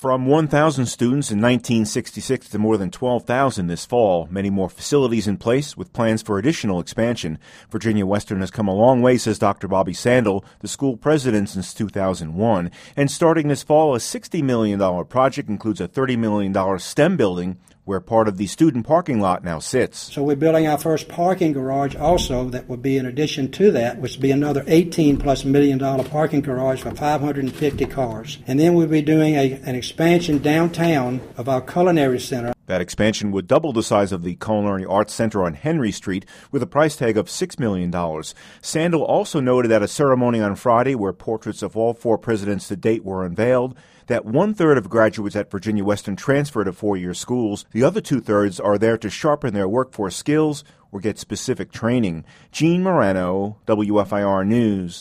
From 1,000 students in 1966 to more than 12,000 this fall, many more facilities in place with plans for additional expansion. Virginia Western has come a long way, says Dr. Bobby Sandel, the school president since 2001. And starting this fall, a $60 million project includes a $30 million STEM building where part of the student parking lot now sits. So we're building our first parking garage also that would be in addition to that, which would be another $18+ million parking garage for 550 cars. And then we'll be doing an expansion downtown of our culinary center. That expansion would double the size of the Culinary Arts Center on Henry Street with a price tag of $6 million. Sandel also noted at a ceremony on Friday where portraits of all 4 presidents to date were unveiled that 1/3 of graduates at Virginia Western transfer to 4-year schools. The other 2/3 are there to sharpen their workforce skills or get specific training. Gene Morano, WFIR News.